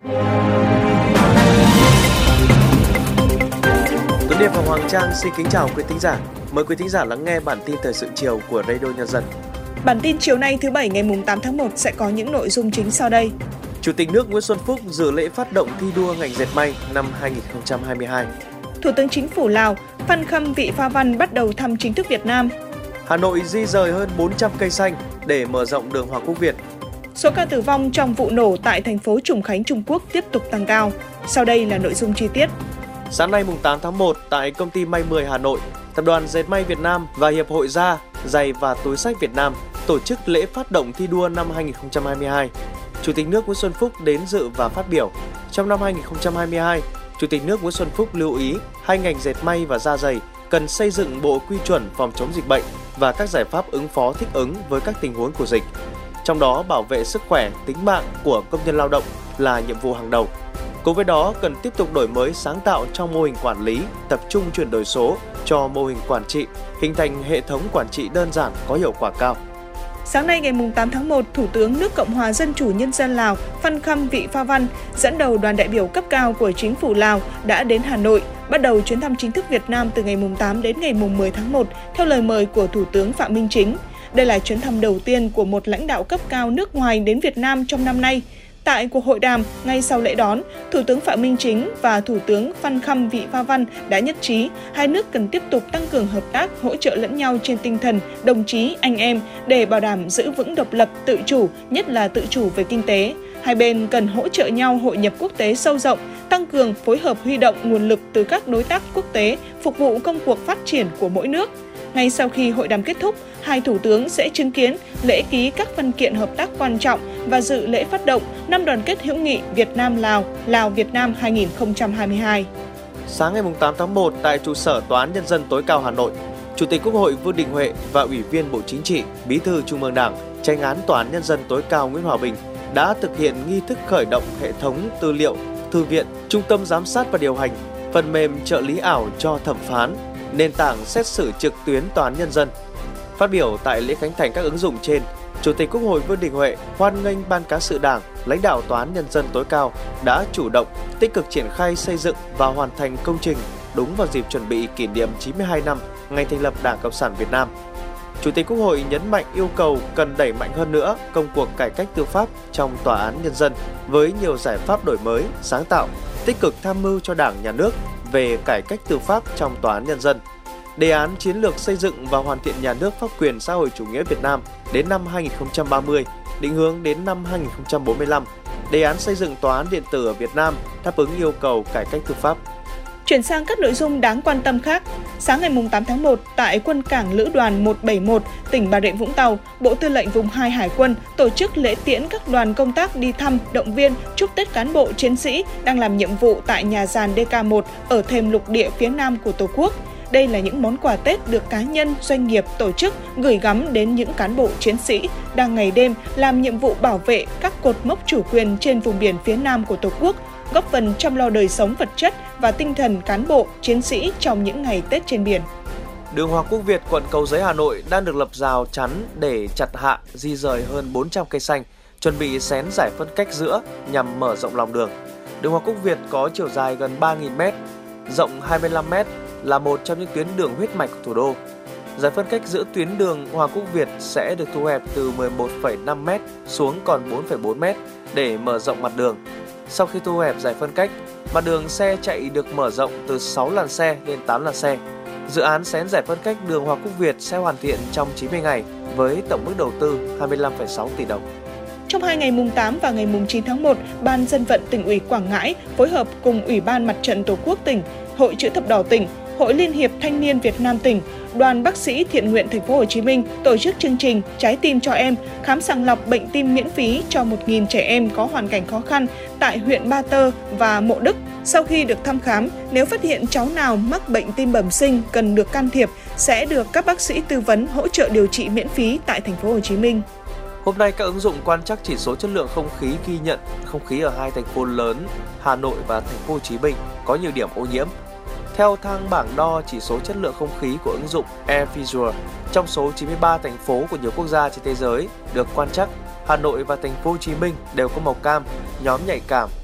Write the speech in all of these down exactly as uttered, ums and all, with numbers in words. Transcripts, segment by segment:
Tuấn Điệp và Hoàng Trang xin kính chào quý thính giả. Mời quý thính giả lắng nghe bản tin thời sự chiều của Radio Nhân dân. Bản tin chiều nay thứ Bảy ngày tám tháng một sẽ có những nội dung chính sau đây. Chủ tịch nước Nguyễn Xuân Phúc dự lễ phát động thi đua ngành dệt may năm hai không hai hai. Thủ tướng Chính phủ Lào Phan Khâm Vị Pha Văn bắt đầu thăm chính thức Việt Nam. Hà Nội di rời hơn bốn trăm cây xanh để mở rộng đường Hoàng Quốc Việt. Số ca tử vong trong vụ nổ tại thành phố Trùng Khánh, Trung Quốc tiếp tục tăng cao. Sau đây là nội dung chi tiết. Sáng nay tám tháng một, tại công ty May mười Hà Nội, Tập đoàn Dệt may Việt Nam và Hiệp hội Da, Giày và Túi xách Việt Nam tổ chức lễ phát động thi đua năm hai không hai hai. Chủ tịch nước Nguyễn Xuân Phúc đến dự và phát biểu. Trong năm hai không hai hai, Chủ tịch nước Nguyễn Xuân Phúc lưu ý hai ngành dệt may và da giày cần xây dựng bộ quy chuẩn phòng chống dịch bệnh và các giải pháp ứng phó thích ứng với các tình huống của dịch. Trong đó, bảo vệ sức khỏe, tính mạng của công nhân lao động là nhiệm vụ hàng đầu. Cùng với đó, cần tiếp tục đổi mới sáng tạo trong mô hình quản lý, tập trung chuyển đổi số cho mô hình quản trị, hình thành hệ thống quản trị đơn giản có hiệu quả cao. Sáng nay ngày tám tháng một, Thủ tướng nước Cộng hòa Dân chủ Nhân dân Lào Phan Khâm Vị Pha Văn dẫn đầu đoàn đại biểu cấp cao của chính phủ Lào đã đến Hà Nội, bắt đầu chuyến thăm chính thức Việt Nam từ ngày tám đến ngày mười tháng một theo lời mời của Thủ tướng Phạm Minh Chính. Đây là chuyến thăm đầu tiên của một lãnh đạo cấp cao nước ngoài đến Việt Nam trong năm nay. Tại cuộc hội đàm, ngay sau lễ đón, Thủ tướng Phạm Minh Chính và Thủ tướng Phan Khâm Vị Pha Văn đã nhất trí hai nước cần tiếp tục tăng cường hợp tác, hỗ trợ lẫn nhau trên tinh thần đồng chí, anh em để bảo đảm giữ vững độc lập, tự chủ, nhất là tự chủ về kinh tế. Hai bên cần hỗ trợ nhau hội nhập quốc tế sâu rộng, tăng cường phối hợp huy động nguồn lực từ các đối tác quốc tế, phục vụ công cuộc phát triển của mỗi nước. Ngay sau khi hội đàm kết thúc, hai thủ tướng sẽ chứng kiến lễ ký các văn kiện hợp tác quan trọng và dự lễ phát động năm đoàn kết hữu nghị Việt Nam-Lào, Lào-Việt Nam hai không hai hai. Sáng ngày tám tháng một, tại trụ sở Tòa án Nhân dân tối cao Hà Nội, Chủ tịch Quốc hội Vương Đình Huệ và Ủy viên Bộ Chính trị, Bí thư Trung ương Đảng, Chánh án Tòa án Nhân dân tối cao Nguyễn Hòa Bình đã thực hiện nghi thức khởi động hệ thống tư liệu, thư viện, trung tâm giám sát và điều hành, phần mềm trợ lý ảo cho thẩm phán, nền tảng xét xử trực tuyến Tòa án Nhân dân. Phát biểu tại lễ khánh thành các ứng dụng trên, Chủ tịch Quốc hội Vương Đình Huệ hoan nghênh Ban Cán sự Đảng, lãnh đạo Tòa án Nhân dân tối cao đã chủ động, tích cực triển khai xây dựng và hoàn thành công trình đúng vào dịp chuẩn bị kỷ niệm chín mươi hai năm ngày thành lập Đảng Cộng sản Việt Nam. Chủ tịch Quốc hội nhấn mạnh yêu cầu cần đẩy mạnh hơn nữa công cuộc cải cách tư pháp trong Tòa án Nhân dân với nhiều giải pháp đổi mới, sáng tạo, tích cực tham mưu cho Đảng, Nhà nước về cải cách tư pháp trong Tòa án Nhân dân. Đề án chiến lược xây dựng và hoàn thiện nhà nước pháp quyền xã hội chủ nghĩa Việt Nam đến năm hai không ba mươi, định hướng đến năm hai không bốn lăm. Đề án xây dựng tòa án điện tử ở Việt Nam đáp ứng yêu cầu cải cách tư pháp. Chuyển sang các nội dung đáng quan tâm khác. Sáng ngày tám tháng một, tại quân cảng Lữ đoàn một bảy một, tỉnh Bà Rịa Vũng Tàu, Bộ Tư lệnh Vùng hai Hải quân tổ chức lễ tiễn các đoàn công tác đi thăm, động viên, chúc Tết cán bộ chiến sĩ đang làm nhiệm vụ tại nhà giàn đê ca một ở thềm lục địa phía Nam của Tổ quốc. Đây là những món quà Tết được cá nhân, doanh nghiệp, tổ chức gửi gắm đến những cán bộ chiến sĩ đang ngày đêm làm nhiệm vụ bảo vệ các cột mốc chủ quyền trên vùng biển phía Nam của Tổ quốc, góp phần chăm lo đời sống vật chất và tinh thần cán bộ, chiến sĩ trong những ngày Tết trên biển. Đường Hoàng Quốc Việt, quận Cầu Giấy, Hà Nội đang được lập rào chắn để chặt hạ, di rời hơn bốn trăm cây xanh, chuẩn bị xén giải phân cách giữa nhằm mở rộng lòng đường. Đường Hoàng Quốc Việt có chiều dài gần ba nghìn mét, rộng hai mươi lăm mét, là một trong những tuyến đường huyết mạch của thủ đô. Giải phân cách giữa tuyến đường Hoàng Quốc Việt sẽ được thu hẹp từ mười một phẩy năm mét xuống còn bốn phẩy bốn mét để mở rộng mặt đường. Sau khi thu hẹp giải phân cách, mặt đường xe chạy được mở rộng từ sáu làn xe lên tám làn xe. Dự án xén giải phân cách đường Hoàng Quốc Việt sẽ hoàn thiện trong chín mươi ngày với tổng mức đầu tư hai mươi lăm phẩy sáu tỷ đồng. Trong hai ngày mùng tám và ngày mùng chín tháng một, Ban Dân vận Tỉnh ủy Quảng Ngãi phối hợp cùng Ủy ban Mặt trận Tổ quốc tỉnh, Hội Chữ thập đỏ tỉnh, Hội Liên hiệp Thanh niên Việt Nam tỉnh, Đoàn Bác sĩ Thiện nguyện Thành phố Hồ Chí Minh tổ chức chương trình Trái tim cho em, khám sàng lọc bệnh tim miễn phí cho một nghìn trẻ em có hoàn cảnh khó khăn tại huyện Ba Tơ và Mộ Đức. Sau khi được thăm khám, nếu phát hiện cháu nào mắc bệnh tim bẩm sinh cần được can thiệp, sẽ được các bác sĩ tư vấn hỗ trợ điều trị miễn phí tại Thành phố Hồ Chí Minh. Hôm nay, các ứng dụng quan trắc chỉ số chất lượng không khí ghi nhận không khí ở hai thành phố lớn Hà Nội và Thành phố Hồ Chí Minh có nhiều điểm ô nhiễm. Theo thang bảng đo chỉ số chất lượng không khí của ứng dụng AirVisual, trong số chín mươi ba thành phố của nhiều quốc gia trên thế giới được quan trắc, Hà Nội và Thành phố Hồ Chí Minh đều có màu cam, nhóm nhạy cảm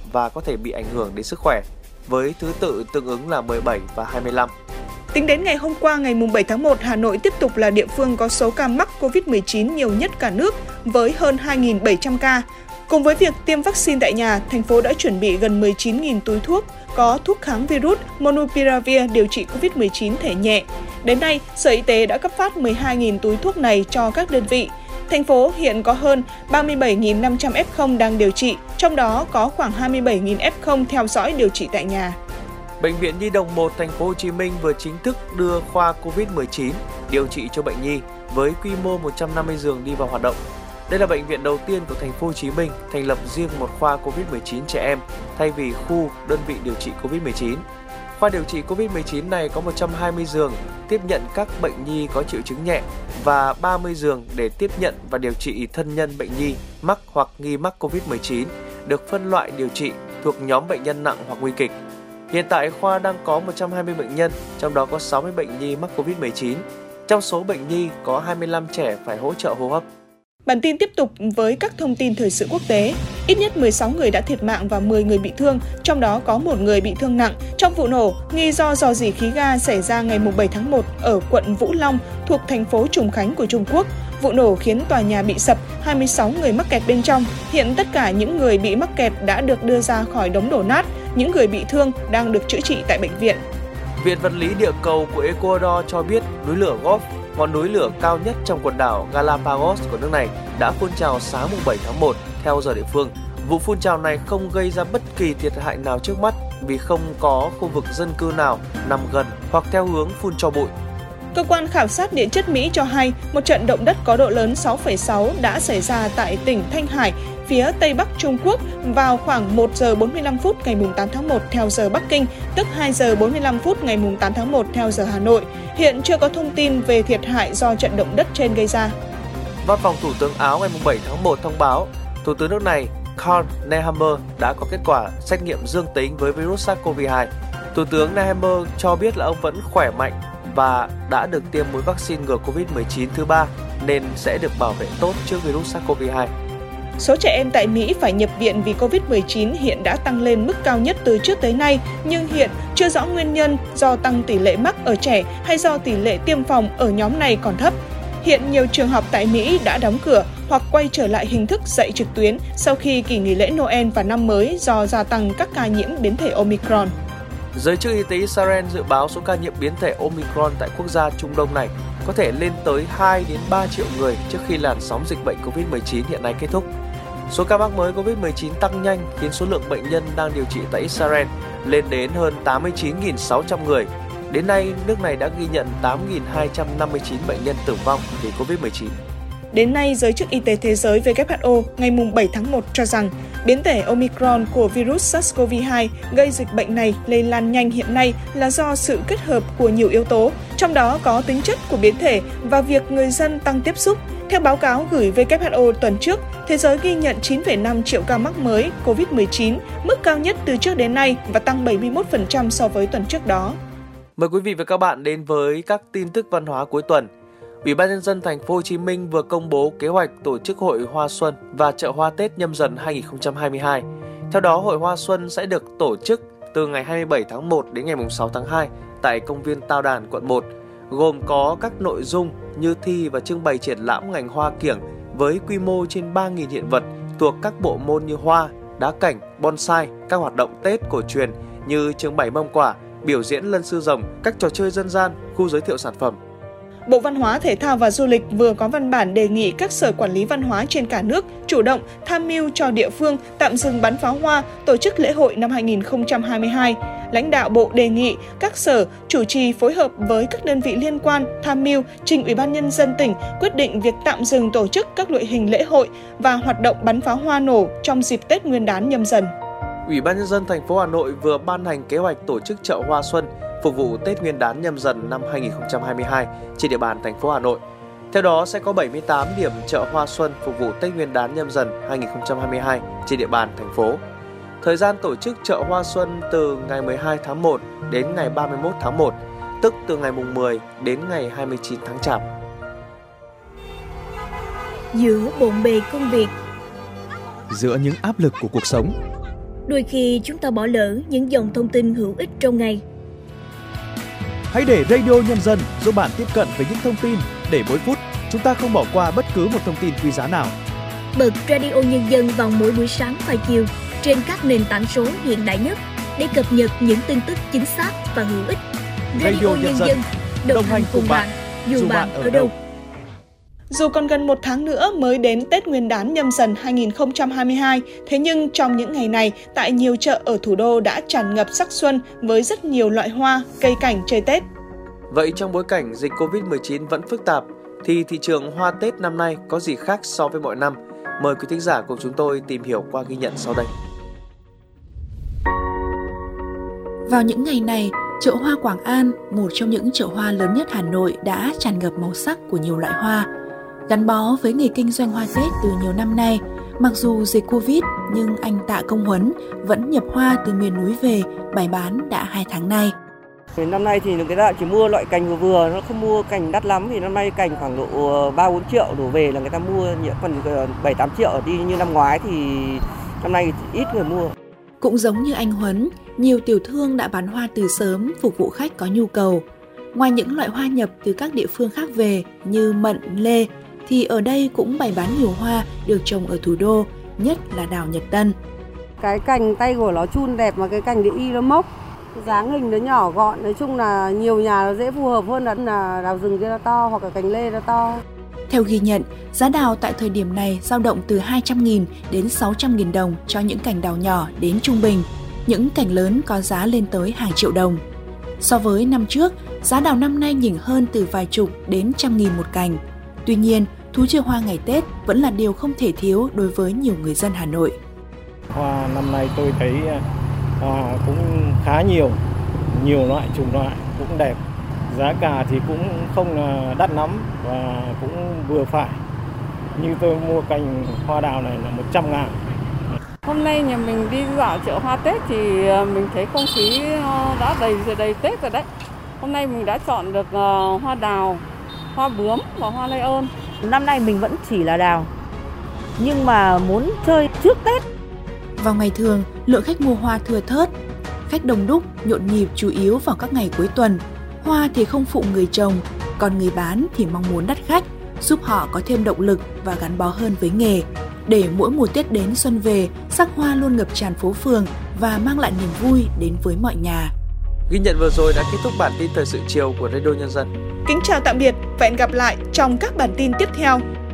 và có thể bị ảnh hưởng đến sức khỏe, với thứ tự tương ứng là mười bảy và hai mươi lăm. Tính đến ngày hôm qua, ngày bảy tháng một, Hà Nội tiếp tục là địa phương có số ca mắc covid mười chín nhiều nhất cả nước với hơn hai nghìn bảy trăm ca. Cùng với việc tiêm vaccine tại nhà, thành phố đã chuẩn bị gần mười chín nghìn túi thuốc có thuốc kháng virus Monopiravir điều trị covid mười chín thể nhẹ. Đến nay, Sở Y tế đã cấp phát mười hai nghìn túi thuốc này cho các đơn vị. Thành phố hiện có hơn ba mươi bảy nghìn năm trăm ép không đang điều trị, trong đó có khoảng hai mươi bảy nghìn ép không theo dõi điều trị tại nhà. Bệnh viện Nhi đồng một Thành phố Hồ Chí Minh vừa chính thức đưa khoa covid mười chín điều trị cho bệnh nhi với quy mô một trăm năm mươi giường đi vào hoạt động. Đây là bệnh viện đầu tiên của Thành phố Hồ Chí Minh thành lập riêng một khoa covid mười chín trẻ em thay vì khu đơn vị điều trị covid mười chín. Khoa điều trị covid mười chín này có một trăm hai mươi giường tiếp nhận các bệnh nhi có triệu chứng nhẹ và ba mươi giường để tiếp nhận và điều trị thân nhân bệnh nhi mắc hoặc nghi mắc covid mười chín, được phân loại điều trị thuộc nhóm bệnh nhân nặng hoặc nguy kịch. Hiện tại khoa đang có một trăm hai mươi bệnh nhân, trong đó có sáu mươi bệnh nhi mắc covid mười chín. Trong số bệnh nhi có hai mươi lăm trẻ phải hỗ trợ hô hấp. Bản tin tiếp tục với các thông tin thời sự quốc tế. Ít nhất mười sáu người đã thiệt mạng và mười người bị thương, trong đó có một người bị thương nặng trong vụ nổ nghi do rò rỉ khí ga xảy ra ngày bảy tháng một ở quận Vũ Long thuộc thành phố Trùng Khánh của Trung Quốc. Vụ nổ khiến tòa nhà bị sập, hai mươi sáu người mắc kẹt bên trong. Hiện tất cả những người bị mắc kẹt đã được đưa ra khỏi đống đổ nát, những người bị thương đang được chữa trị tại bệnh viện. Viện Vật lý Địa cầu của Ecuador cho biết núi lửa Golf, ngọn núi lửa cao nhất trong quần đảo Galapagos của nước này, đã phun trào sáng bảy tháng một theo giờ địa phương. Vụ phun trào này không gây ra bất kỳ thiệt hại nào trước mắt vì không có khu vực dân cư nào nằm gần hoặc theo hướng phun tro bụi. Cơ quan khảo sát địa chất Mỹ cho hay một trận động đất có độ lớn sáu phẩy sáu đã xảy ra tại tỉnh Thanh Hải, phía Tây Bắc Trung Quốc vào khoảng một giờ bốn mươi lăm phút ngày tám tháng một theo giờ Bắc Kinh, tức hai giờ bốn mươi lăm phút ngày tám tháng một theo giờ Hà Nội. Hiện chưa có thông tin về thiệt hại do trận động đất trên gây ra. Văn phòng Thủ tướng Áo ngày bảy tháng một thông báo, Thủ tướng nước này Karl Nehammer đã có kết quả xét nghiệm dương tính với virus SARS-xê o vê hai. Thủ tướng Nehammer cho biết là ông vẫn khỏe mạnh và đã được tiêm mũi vaccine ngừa covid mười chín thứ ba nên sẽ được bảo vệ tốt trước virus SARS-xê o vê hai. Số trẻ em tại Mỹ phải nhập viện vì covid mười chín hiện đã tăng lên mức cao nhất từ trước tới nay, nhưng hiện chưa rõ nguyên nhân do tăng tỷ lệ mắc ở trẻ hay do tỷ lệ tiêm phòng ở nhóm này còn thấp. Hiện nhiều trường học tại Mỹ đã đóng cửa hoặc quay trở lại hình thức dạy trực tuyến sau khi kỳ nghỉ lễ Noel và năm mới do gia tăng các ca nhiễm biến thể Omicron. Giới chức y tế Israel dự báo số ca nhiễm biến thể Omicron tại quốc gia Trung Đông này có thể lên tới hai đến ba triệu người trước khi làn sóng dịch bệnh covid mười chín hiện nay kết thúc. Số ca mắc mới covid mười chín tăng nhanh khiến số lượng bệnh nhân đang điều trị tại Israel lên đến hơn tám mươi chín nghìn sáu trăm người. Đến nay, nước này đã ghi nhận tám nghìn hai trăm năm mươi chín bệnh nhân tử vong vì covid mười chín. Đến nay, Giới chức Y tế Thế giới W H O ngày bảy tháng một cho rằng biến thể Omicron của virus SARS-xê o vê hai gây dịch bệnh này lây lan nhanh hiện nay là do sự kết hợp của nhiều yếu tố, trong đó có tính chất của biến thể và việc người dân tăng tiếp xúc. Theo báo cáo gửi W H O tuần trước, thế giới ghi nhận chín phẩy năm triệu ca mắc mới covid mười chín, mức cao nhất từ trước đến nay và tăng bảy mươi mốt phần trăm so với tuần trước đó. Mời quý vị và các bạn đến với các tin tức văn hóa cuối tuần. Ủy ban nhân dân Thành phố Hồ Chí Minh vừa công bố kế hoạch tổ chức Hội Hoa Xuân và Chợ Hoa Tết Nhâm Dần hai không hai hai. Theo đó, Hội Hoa Xuân sẽ được tổ chức từ ngày hai mươi bảy tháng một đến ngày sáu tháng hai tại công viên Tao Đàn, quận một, gồm có các nội dung như thi và trưng bày triển lãm ngành hoa kiểng với quy mô trên ba nghìn hiện vật thuộc các bộ môn như hoa, đá cảnh, bonsai, các hoạt động Tết cổ truyền như trưng bày mâm quả, biểu diễn lân sư rồng, các trò chơi dân gian, khu giới thiệu sản phẩm. Bộ Văn hóa, Thể thao và Du lịch vừa có văn bản đề nghị các sở quản lý văn hóa trên cả nước chủ động tham mưu cho địa phương tạm dừng bắn pháo hoa, tổ chức lễ hội năm hai không hai hai. Lãnh đạo Bộ đề nghị các sở chủ trì phối hợp với các đơn vị liên quan tham mưu trình Ủy ban nhân dân tỉnh quyết định việc tạm dừng tổ chức các loại hình lễ hội và hoạt động bắn pháo hoa nổ trong dịp Tết Nguyên đán Nhâm Dần. Ủy ban nhân dân thành phố Hà Nội vừa ban hành kế hoạch tổ chức chợ hoa xuân phục vụ Tết Nguyên đán Nhâm Dần năm hai không hai hai trên địa bàn thành phố Hà Nội. Theo đó sẽ có bảy mươi tám điểm chợ hoa xuân phục vụ Tết Nguyên đán Nhâm Dần hai không hai hai trên địa bàn thành phố. Thời gian tổ chức chợ hoa xuân từ ngày mười hai tháng một đến ngày ba mươi mốt tháng một, tức từ ngày mùng mười đến ngày hai mươi chín tháng Chạp. Giữa bộn bề công việc, giữa những áp lực của cuộc sống, Đôi khi chúng ta bỏ lỡ những dòng thông tin hữu ích trong ngày. Hãy để Radio Nhân dân giúp bạn tiếp cận với những thông tin để mỗi phút chúng ta không bỏ qua bất cứ một thông tin quý giá nào. Bật Radio Nhân dân vào mỗi buổi sáng và chiều trên các nền tảng số hiện đại nhất để cập nhật những tin tức chính xác và hữu ích. Radio, Radio Nhân dân, đồng hành cùng bạn, dù bạn ở đâu. Dù còn gần một tháng nữa mới đến Tết Nguyên đán Nhâm Dần hai không hai hai, thế nhưng trong những ngày này, tại nhiều chợ ở thủ đô đã tràn ngập sắc xuân với rất nhiều loại hoa, cây cảnh chơi Tết. Vậy trong bối cảnh dịch covid mười chín vẫn phức tạp, thì thị trường hoa Tết năm nay có gì khác so với mọi năm? Mời quý thính giả cùng chúng tôi tìm hiểu qua ghi nhận sau đây. Vào những ngày này, chợ hoa Quảng An, một trong những chợ hoa lớn nhất Hà Nội, đã tràn ngập màu sắc của nhiều loại hoa. Gắn bó với nghề kinh doanh hoa Tết từ nhiều năm nay, mặc dù dịch Covid nhưng anh Tạ Công Huấn vẫn nhập hoa từ miền núi về bày bán đã hai tháng nay. Năm nay thì người ta chỉ mua loại cành vừa vừa, nó không mua cành đắt lắm, thì năm nay cành khoảng độ ba bốn triệu đổ về là người ta mua, phần bảy tám triệu đi như năm ngoái thì năm nay ít người mua. Cũng giống như anh Huấn, nhiều tiểu thương đã bán hoa từ sớm phục vụ khách có nhu cầu. Ngoài những loại hoa nhập từ các địa phương khác về như mận, lê, thì ở đây cũng bày bán nhiều hoa được trồng ở thủ đô, nhất là đào Nhật Tân. Cái cành tay của nó chun đẹp mà cái cành địa y nó mốc, dáng hình nó nhỏ gọn, nói chung là nhiều nhà nó dễ phù hợp hơn là đào rừng kia nó to hoặc là cành lê nó to. Theo ghi nhận, giá đào tại thời điểm này dao động từ hai trăm nghìn đến sáu trăm nghìn đồng cho những cành đào nhỏ đến trung bình. Những cành lớn có giá lên tới hàng triệu đồng. So với năm trước, giá đào năm nay nhỉnh hơn từ vài chục đến trăm nghìn một cành. Tuy nhiên, thú chơi hoa ngày Tết vẫn là điều không thể thiếu đối với nhiều người dân Hà Nội. Hoa năm nay tôi thấy hoa cũng khá nhiều, nhiều loại chủng loại cũng đẹp. Giá cả thì cũng không đắt lắm và cũng vừa phải. Như tôi mua cành hoa đào này là một trăm ngàn. Hôm nay nhà mình đi dạo chợ hoa Tết thì mình thấy không khí đã đầy đầy Tết rồi đấy. Hôm nay mình đã chọn được hoa đào, hoa bướm và hoa lây ơn. Năm nay mình vẫn chỉ là đào, nhưng mà muốn chơi trước Tết. Vào ngày thường, lượng khách mua hoa thưa thớt. Khách đông đúc, nhộn nhịp chủ yếu vào các ngày cuối tuần. Hoa thì không phụ người trồng, còn người bán thì mong muốn đắt khách, giúp họ có thêm động lực và gắn bó hơn với nghề. Để mỗi mùa Tết đến xuân về, sắc hoa luôn ngập tràn phố phường và mang lại niềm vui đến với mọi nhà. Ghi nhận vừa rồi đã kết thúc bản tin thời sự chiều của Radio Nhân dân. Kính chào tạm biệt và hẹn gặp lại trong các bản tin tiếp theo.